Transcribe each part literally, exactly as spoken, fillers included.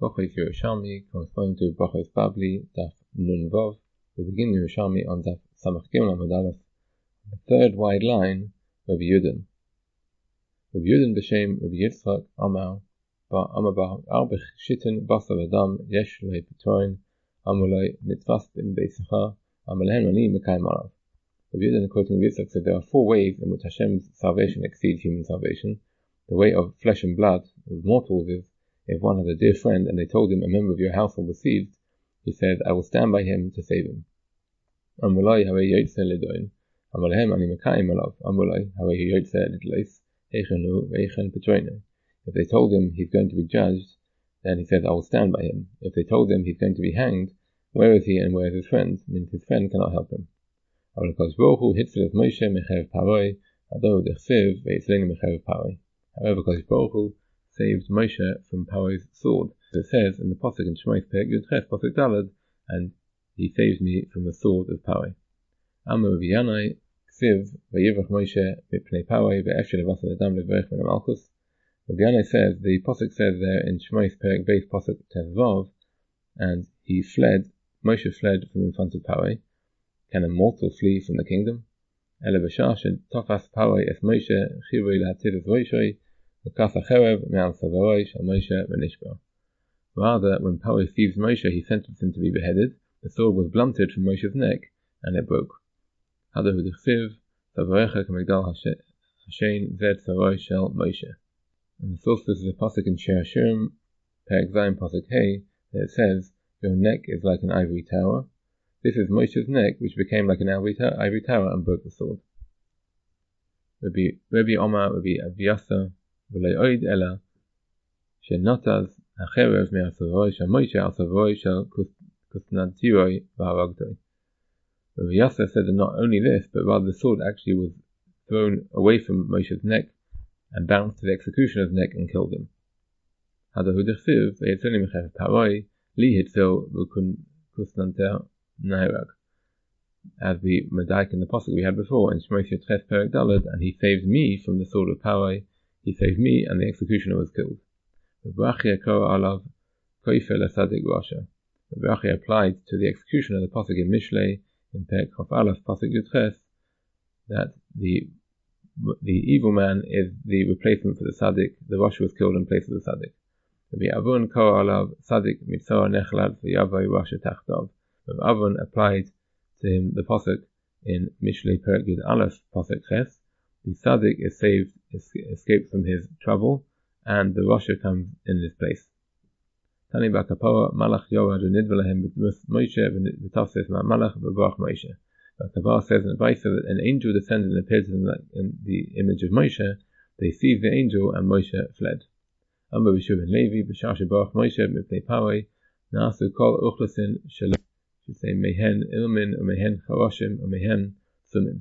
Brachos Yerushalmi, corresponding to Brachos Babli, Daf Nun Vav. We begin Yerushalmi on Daf Samach Gimel Amud Aleph, the third wide line, Rabbi Yudin. Rabbi Yudin b'shem Rabbi Yitzchak Amar, Ba Amar Arbech Shitten Basar Adam Yesh Lei Petoin Amulei Nitzvas Ben Beisacha Amalhen Ani Mekayim Alav. Rabbi Yudin, quoting Rabbi Yitzchak, said there are four ways in which Hashem's salvation exceeds human salvation. The way of flesh and blood, of mortals, is if one has a dear friend and they told him a member of your household was seized, he says, I will stand by him to save him. Amulai Hawei Yotze Ledoin, Amalhem Ani Mekayim Alav, Amulai Hawei Yotze Ledois, Heichenu Veichen Petroine. If they told him he's going to be judged, then he says, I will stand by him. If they told him he's going to be hanged, where is he and where is his friend? Means his friend cannot help him. However, because Baruch Hu saved Moshe from Paro's sword. So it says in the Pasuk in Shemais Perek Yud Ches Pasuk Daled, and he saves me from the sword of Paro. Amar V'yanai Ksiv V'yivrach Moshe Mipnei Paro Ve'efshel Avasal Adam Leverech Min Malchus. V'yanai says, the Pasuk says there in Shemais Perek Beis Pasuk Tezvav, and he fled, Moshe fled from in front of Paro. Can a mortal flee from the kingdom? Ele b'shah shetafas Paro es Moshe chivui lahatzil es roshoi v'kas hacherev me'al savaroi shel Moshe v'nishbar. Rather, when Paro seized Moshe, he sentenced him to be beheaded. The sword was blunted from Moshe's neck, and it broke. Hadahu d'chsiv savarecha k'migdal hashein zed savaroi shel Moshe. And the source of this is a pasuk in Shir Hashirim, Perek Zayin pasuk Hey, that it says, your neck is like an ivory tower. This is Moshe's neck, which became like an ivory tower and broke the sword. Rabbi Omar, Rabbi Avyasa, V'lei oid ela, shenotaz hacherev me'al savaroi shel Moshe al savaroi shel kusnantiroi v'haragtoi. Rabbi Avyasa said that not only this, but rather the sword actually was thrown away from Moshe's neck and bounced to the executioner's neck and killed him. Hadahu d'chsiv v'yetzoni mecherev Paroi li hitzil v'kusnanter Nairag, as the Medaik in the pasuk we had before in Shemais Yud Ches Perek Daled, and he saved me from the sword of Paro. He saved me, and the executioner was killed. B'rachia kora alav koifer lesadik rasha. B'rachia applied to the executioner the pasuk in Mishlei in Perek Chof Aleph pasuk Yud Ches that the the evil man is the replacement for the Sadik. The Rasha was killed in place of the Sadik. V'avon kora alav Sadik mitzor nechlad v'yavai Rasha tachtav. Rav Avon applied to him the pasuk in Mishlei Perek Yud Aleph pasuk Ches. The Tzaddik is saved, escaped from his trouble, and the Rasha comes in his place. Tani b'Kapara Malach Yorad v'nidvelahem Moshe v'tafses ma'Malach v'brach Moshe. Kapara says in the Brisa that an angel descended and appeared to them in the image of Moshe. They seized the angel, and Moshe fled. Amar B'Shuv ben Levi b'shah shebarach Moshe mipnei Paro na'asu kol uchlasin shalom. Should say mehen ilmin or mehen charashim or mehen sumin.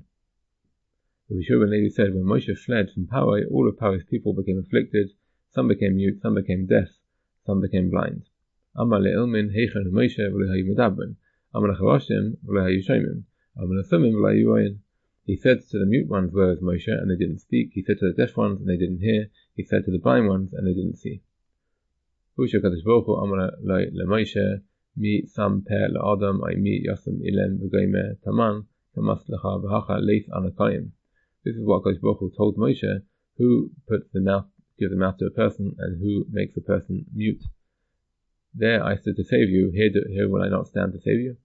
Rabbi Shua ben Levi said, when Moshe fled from Paro, all of Paro's people became afflicted. Some became mute, some became deaf, some became blind. Amar le'ilmin heichen Moshe v'lo hayu medabrin. Amar lecharashim v'lo hayu shomim. Amar lesumim v'lo hayu royin. He said to the mute ones, where is Moshe? And they didn't speak. He said to the deaf ones, and they didn't hear. He said to the blind ones, and they didn't see. Husha kadosh baruch hu amar le'Moshe mi sam per la'adam ay mi yasam ilen v'goyme taman kamas lecha v'hacha leif anakayim. This is what Kadosh Baruch Hu told Moshe, who puts the mouth, gives the mouth to a person, and who makes a person mute. There I stood to save you, here, do, here will I not stand to save you?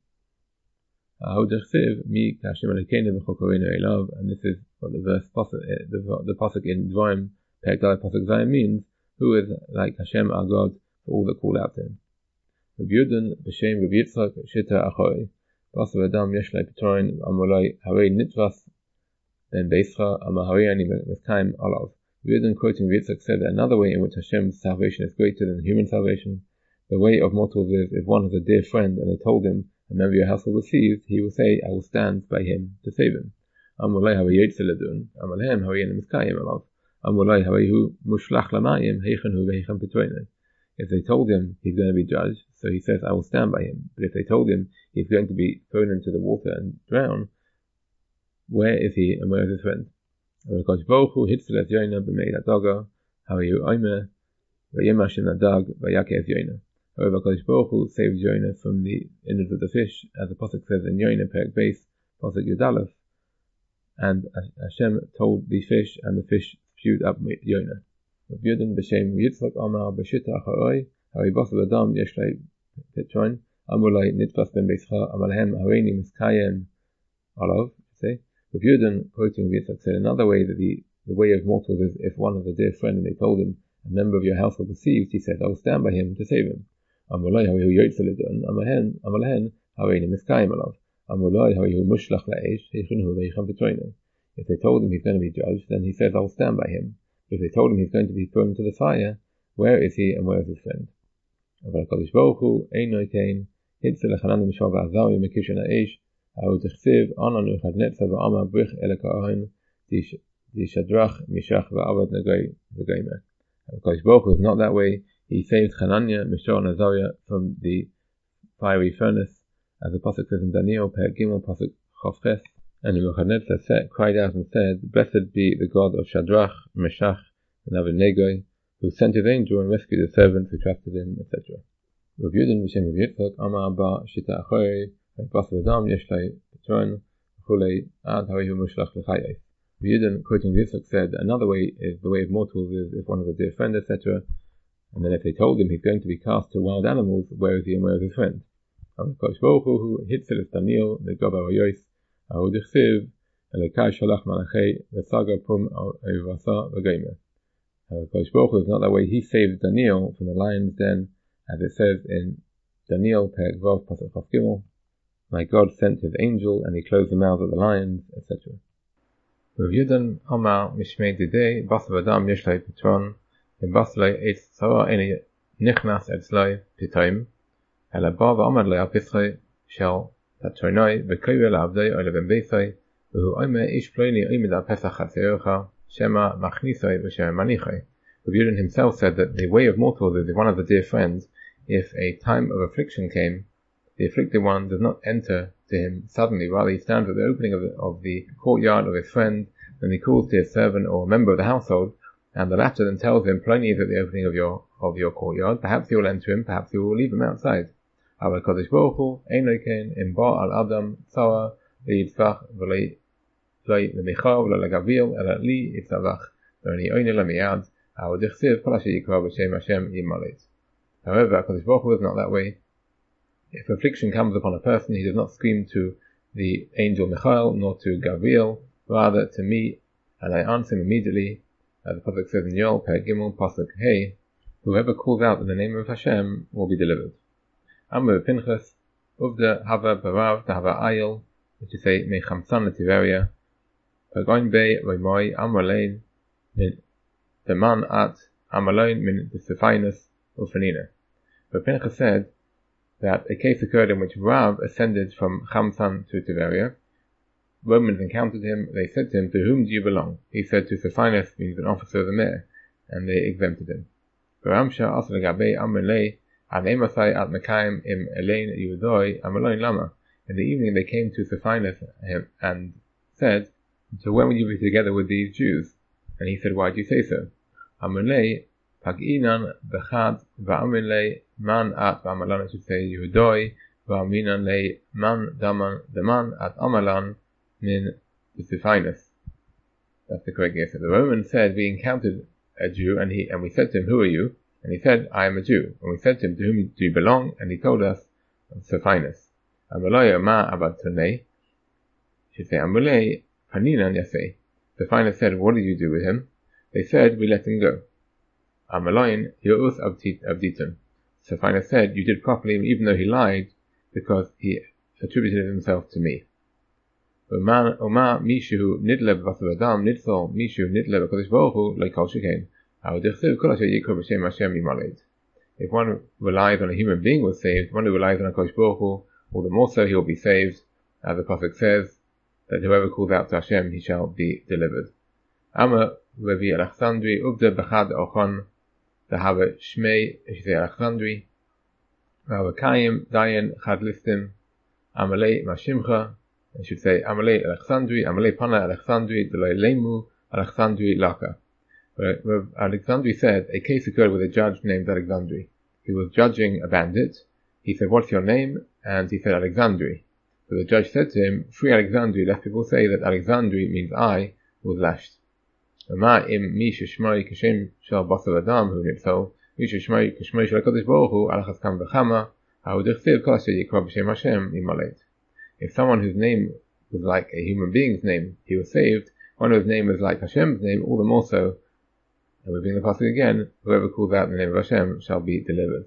And this is what the verse, the, the pasuk in Dvarim, Perek Daled pasuk Zayin means, who is like Hashem our God for all that call out to him. Rabbi Yudin b'shem Rabbi Yitzchak Shita Achoi Basar Adam Yesh Lei Petoin Amulai Harei Nitzvas Ben Beischa Amar Harei Ani Mekayim Alav. Rabbi Yudin, quoting Rabbi Yitzchak, said that another way in which Hashem's salvation is greater than human salvation, the way of mortals is, if one has a dear friend and they told him a member of your household was seized, he will say, I will stand by him to save him. Amulai Harei Yotze Ledun Amalhem Harei Ani Mekayim Alav. Amulai Harei Hu Mushlach Lamayim Heichen Hu Veichen Petroine. If they told him he's going to be judged, so he says, I will stand by him. But if they told him he's going to be thrown into the water and drown, where is he and where is his friend? Because Baruch Hu hitzel es Yonah b'mei hadaga, ha'yu omer, v'yemash in hadag, v'yake es Yonah. However, HaKadosh Baruch Hu saved Yonah from the innards of the fish, as the pasuk says in Yonah Perek Beis, pasuk Yudalef, and Hashem told the fish, and the fish spewed up Yonah. Rav Yudin b'shem Yitzchak Amar b'shita achoroi hari basav adam yesh lei petron amar lei nitfas ben beischa amar lehem hareini miskayem alav. Say Rav Yudin, quoting Yitzchak, said another way that the the way of mortals is if one of the dear friend and they told him a member of your household was deceived, he said, I will stand by him to save him. Amar lei hari hu yotze lidon amar lehem amar lehem hareini miskayem alav amar lei hari hu mushlach leish heichun hu veichem petroinu. If they told him he's going to be judged, then he says, I will stand by him. If they told him he's going to be thrown into the fire, where is he and where is his friend? אבל הקדוש ברוך הוא אינו כן, יצא לחנן משור ועזרי מקישון האש, ההוא תכתיב, אננו אחד נצא ואמר בריך אל הכהן, תשדרך משך ועבד נגוי וגיימה. הקדוש ברוך הוא is not that way. He saved Hananiah, Mishael, and Azariah from the fiery furnace, as the pasuk says in Daniel, Perek Gimel, pasuk Chavches. And Nebuchadnezzar cried out and said, Blessed be the God of Shadrach, Meshach, and Abednego, who sent his angel and rescued his servants who trusted him, et cetera. Rav Yudin v'shem Rav Yitzchak Amar ba shita achorei ha'ibas v'dam yesh lei petron v'chulei ad harihu mushlach l'chayos. Rav Yudin, quoting Rav Yitzchak, said another way is the way of mortals is if one of a dear friend, et cetera. And then if they told him he's going to be cast to wild animals, where is he and where is his friend? HaKadosh Baruch Hu who hitzilis Daniel me'gabar hayois ההוא דכתיב אלוקי שלח מלאכי וסגר פום אבasa v'geimer. HaKadosh Baruch Hu is not that way. He saved Daniel from the lion's den, as it says in Daniel Perek Vav pasuk Chaf Gimel. My God sent his angel and he closed the mouths of the lions, et cetera. Rav Yudin Amar Mishmei Didei Basav Adam Yesh Lei Petron Basalei Eitz Tzara Eni Nichnas Etzlei Pitaim Ela Ba V'Amad Lei Apisrei Shel Patronai v'koyel abdei ole ben beisai v'hu omer ish ploni omed al pesach hatzerecha shema machnisai v'shema manichai. Rav Yudin himself said that the way of mortals is if one of the dear friends, if a time of affliction came, the afflicted one does not enter to him suddenly, rather he stands at the opening of the, of the courtyard of his friend, and he calls to his servant or a member of the household, and the latter then tells him, Ploni is at the opening of your of your courtyard, perhaps you will enter him, perhaps you will leave him outside. אבל הקדוש ברוך הוא אינו כן אם בא על אדם צרה ליצבח ולא למיכל ולא לגביל אלא לי יצבח ואני עונה לה מיד ההוא דכתיב כל אשר יקרא בשם השם ימלט. However, HaKadosh Baruch Hu is not that way. If affliction comes upon a person, he does not scream to the angel Michael nor to Gabriel, rather to me, and I answer him immediately, as the pasuk says in Yoel Perek Gimel pasuk Hey, whoever calls out in the name of Hashem will be delivered. Amr Pinchas, Uvda Hava Barav Tahava Ayil, which is a Mechamsan Letiveria, Pagoin Bey Roimoi Amralein, Min Deman At Amralein Min Desifinus Ufanina. But Pinchas said that a case occurred in which Rav ascended from Chamsan to Tiberia. Romans encountered him, they said to him, To whom do you belong? He said, To Sephinus, means an officer of the mayor, and they exempted him. Baramsha Asalagabe Amralei, in the evening they came to Sephinus and said, So when will you be together with these Jews? And he said, Why do you say so? Amrlei Paginan Bechad Va'amrlei Man at Va'amalan, I should say Yehudoi Va'aminan Lei Man Daman Daman at Amalan Min Sephinus. That's the correct answer. The Roman said, We encountered a Jew and he and we said to him, Who are you? And he said, I am a Jew. And we said to him, To whom do you belong? And he told us, Sephinus. Amrulay ma abad tonei. She said, Amrulay paninan yasei. Sephinus said, What did you do with him? They said, We let him go. Amrulayin yo'us abditum. Sephinus said, You did properly, even though he lied, because he attributed himself to me. Oma mishu nidleb vasavadam nidsol mishu nidleb HaKadosh Baruch Hu lo kol shekain. If one relies on a human being was saved, one who relies on HaKadosh Baruch Hu, all the more so he will be saved, as the Prophet says, that whoever calls out to Hashem, he shall be delivered. Amma Revi Alexandri Uvda Bechad Ochon Dahava Shmei Shizei Alexandri Ravakayim Dayan Chad Listim Amalei Mashimcha, I should say Amalei Alexandri Amalei Pana Alexandri Deloi Lemu Alexandri Laka. Rav Alexandri said, a case occurred with a judge named Alexandri, he was judging a bandit. He said, "What's your name?" And he said, "Alexandri." So the judge said to him, "Free Alexandri, lest people say that Alexandri means I," was lashed. ומה אם מי ששמוי כשם של בשר אדם הוא נפסול, מי ששמוי כשמו של הקדוש ברוך הוא על אחת כמה וכמה, ההוא דכתיב כל אשר יקרא בשם השם ימלט. If someone whose name was like a human being's name, he was saved. One whose name is like Hashem's name, all the more so. And we bring the passage again, whoever calls out the name of Hashem shall be delivered.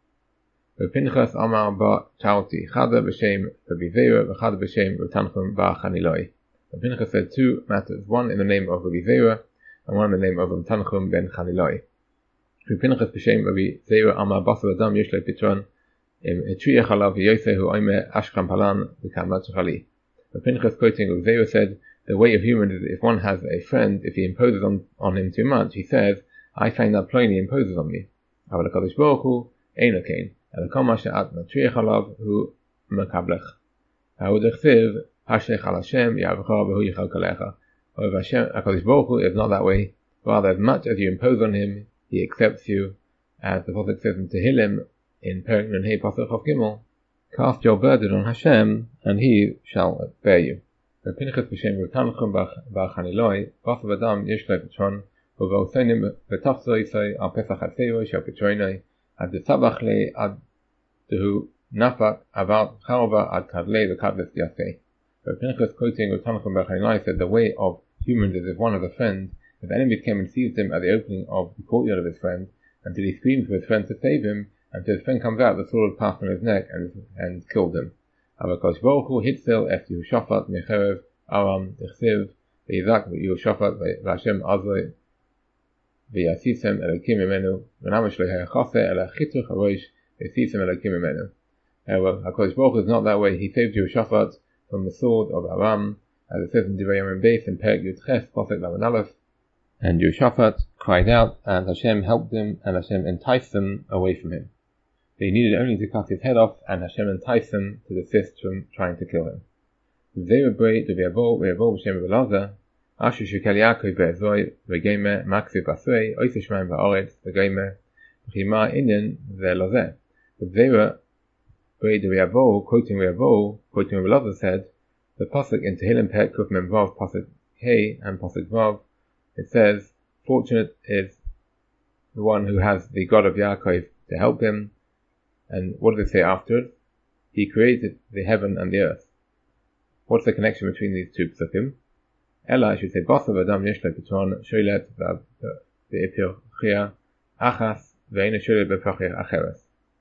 Pinchas Amar Ba Chauti, Chada b'shem Rabbi Zera, v'Chada b'shem Rabbi Tanchum Bar Chaniloi. Pinchas said two matters, one in the name of Rabbi Zera, and one in the name of Rabbi Tanchum ben Chaniloi. Pinchas b'shem Rabbi Zera Amar Basar Adam Yesh Le Pitron, Im Etriyach Alav Yosehu Oime Ashkam Palan V'Kamat Chali. Pinchas, quoting Rabbi Zera, said, the way of humans is if one has a friend, if he imposes on, on him too much, he says, I find that Pliny imposes on me. Aval HaKadosh Baruch Hu Ein Okain. And the Kama She'at Matriach Alav Hu Mekablech. Ha'u Dechsiv Hashech Al Hashem Ya'avcha V'Hu Yichal Kalecha. However, Hashem, HaKadosh Baruch Hu is not that way. Rather, as much as you impose on him, he accepts you. As the Prophet says in Tehillim, in Perek Nun Hey Pasuk Chav Gimel, cast your burden on Hashem, and he shall bear you. Pinchas b'shem Rav Tanchum bar Chaniloi, Basar Adam Yesh Le Pitron, U'Va'osenim V'Tafzoi Al Pesach Hatzeiros Shel Pitronoi, Ad Tzabach Le Ad Dehu Nafak Aval Charva Ad Kadle V'Kadles Yaseh. Pinchas, quoting Rav Tanchum bar Chaniloi, said the way of humans is if one has a friend, if the enemy came and seized him at the opening of the courtyard of his friend, until he screamed for his friend to save him, until his friend comes out, the sword passed on his neck and, and killed him. HaKadosh Baruch Hu Hitzel Es Yehoshaphat Mecherev Aram Dechsiv V'Yizak Yehoshaphat V'Hashem Azoi V'Yasisem Elokim Imenu V'Namash Lo Hayachase Ela Chitruch Harosh V'Yasisem Elokim Imenu. However, HaKadosh Baruch Hu is not that way. He saved Yehoshaphat from the sword of Aram, as it says in Divrei Yamim Beis in Perek Yud Ches Pasuk Lamed Aleph. And Yehoshaphat cried out, and Hashem helped him, and Hashem enticed them away from him. They needed only to cut his head off, and Hashem enticed them to desist from trying to kill him. Zera brei d'Ve'avo Ve'avo b'shem V'Laza, Asher shekel Yaakov be'ezoi V'geime Maksiv Basrei Ois Shemaim V'Aretz V'geime V'chima Inyan Ve'Lazeh. Zera brei d'Ve'avo, quoting Ve'avo, quoting V'Laza, said, the pasuk in Tehillim Perek Kuf Mem Vav pasuk Hey and pasuk Vav, it says, fortunate is the one who has the God of Yaakov to help him. And what does it say afterwards? He created the heaven and the earth. What's the connection between these two psukim? Ella, I should say, Basar Adam Yesh Le Pitron Sholet Ve'Epirchia Achas Ve'ena Sholet Be'Pachir Acheres.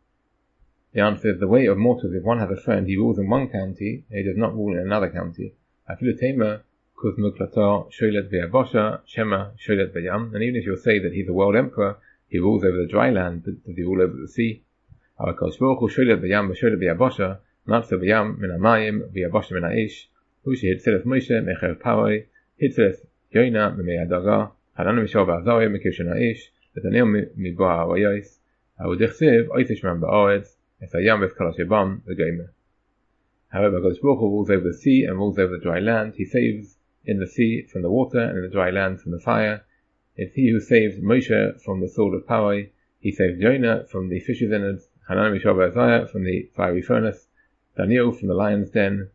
The answer is, the way of mortals, if one has a friend, he rules in one county, and he does not rule in another county. Afilu Tema Kuz Muklatar Sholet Ve'Abosha Shema Sholet Ve'Yam. And even if you'll say that he's a world emperor, he rules over the dry land, but does he rule over the sea? HaKadosh Baruch Hu Sholet V'Yam V'Sholet V'Yabosha Matzah V'Yam Min HaMayim V'Yabosha Min HaIsh Hu Shehitzilas Moshe Mecher Paroi Hitzilas Yoina Mimei HaDaga Hanan Mishor V'Azariah Mekirshon HaIsh V'Tanil Mibo HaArayos Ha'u Dechsiv Ois Shemaim Ba'aretz Es HaYam V'Kol HaShebam V'Geimeh. However, HaKadosh Baruch Hu rules over the sea and rules over the dry land. He saves in the sea from the water and in the dry land from the fire. It's he who saves Moshe from the sword of Paroi. He saved Jonah from the fish's innards, Hanan Mishor V'Azariah from the fiery furnace, Daniel from the lion's den.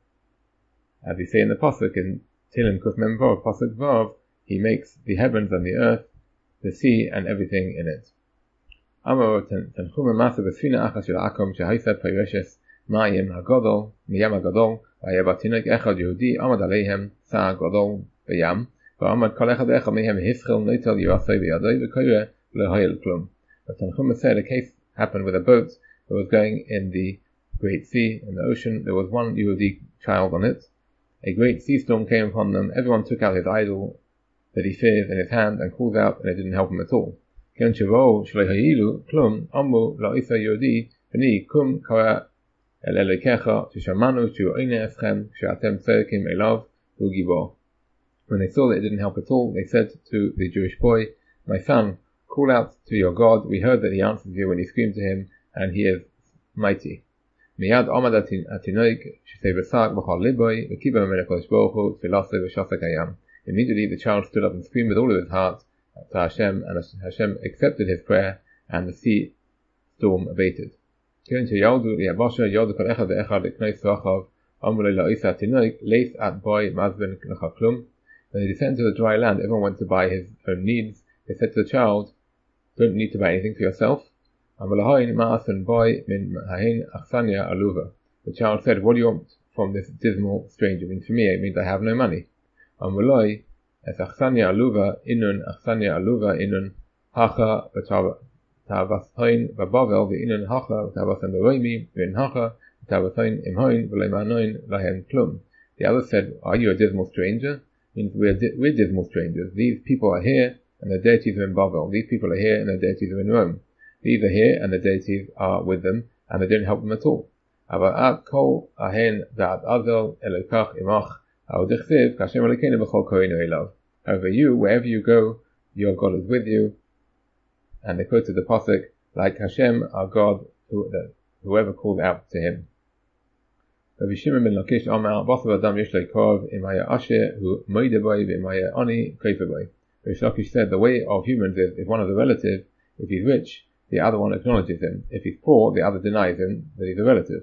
As we say in the pasuk in Tehillim Kuf Mem Vav pasuk Vav, he makes the heavens and the earth, the sea and everything in it. Amar Tanchuma Masa B'Sfina Achas Shel Akom Shehaisa Peireshes Mayim HaGadol Miyam HaGadol V'Yabatinok Echad Yehudi Amad Aleihem Sa HaGadol V'Yam V'Amad Kol Echad Echad Mehem Hischel Noitel Yerasei V'Yadoi V'Koyre V'Lohayel Klum. But Tanchuma said a case happened with a boat that was going in the Great Sea, in the ocean. There was one Yehudi child on it. A great sea storm came upon them. Everyone took out his idol that he fears in his hand and called out, and it didn't help him at all. When they saw that it didn't help at all, they said to the Jewish boy, my son, call out to your God. We heard that he answers you when you scream to him, and he is mighty. Immediately the child stood up and screamed with all of his heart to Hashem, and Hashem accepted his prayer, and the sea storm abated. When the they descended to the dry land, everyone went to buy his own needs. They said to the child, don't need to buy anything for yourself. The child said, what do you want from this dismal stranger? I mean, for me, it means I have no money. The other said, are you a dismal stranger? Means we're, di- we're dismal strangers. These people are here and the deities are in Bavel. These people are here and the deities are in Rome. These are here and the deities are with them and they don't help them at all. However, you, wherever you go, your God is with you. And they quoted the pasuk, like Hashem, our God, who, that whoever calls out to him. Rabbi Shimon ben Lakish Amar, Basav Adam Yesh Leikov, Im Haya Asher, Hu Moide Boy, Im Haya Ani, Kaifa Boy. Rabbi Lakish said, the way of humans is, if one is a relative, if he's rich, the other one acknowledges him. If he's poor, the other denies him that he's a relative.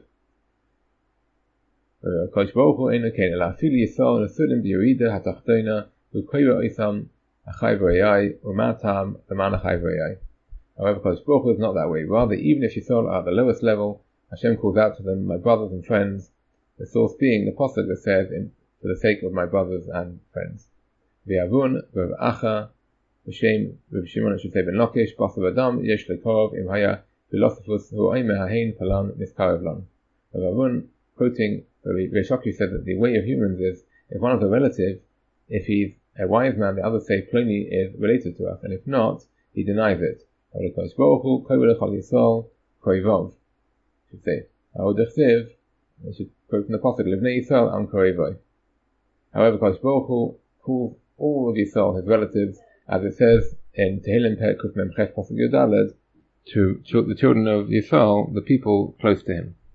Kodesh Baruch Hu Eino Ken, Ela Afili Yisrael Nesudim B'Yerida HaTachtoina, Hu Koira Oisam, Achai V'Rayai, Umatam, Leman Achai V'Rayai. However, Kodesh Baruch Hu is not that way. Rather, even if Yisrael are at the lowest level, Hashem calls out to them, my brothers and friends, the source being the pasuk that says, in, for the sake of my brothers and friends. V'yavun, v'v'acha, v'shem, v'shimon, I should say, ben Lakish, Basav Adam, Yesh Leikov, Im Haya, Philosophus, Hu Oime Hahein, Palan, Miskarev Lan. V'yavun, quoting, Reish Lakish said that the way of humans is, if one is a relative, if he's a wise man, the others say Pliny is related to us, and if not, he denies it. Should say, I should quote from the pasuk, Livnei Yisrael am Korevoy. However, Kodesh Baruch Hu calls all of Yisrael his relatives, as it says in Tehillim Perek Kuf Mem Ches pasuk Yudaled, to the children of Yisrael, the people close to him.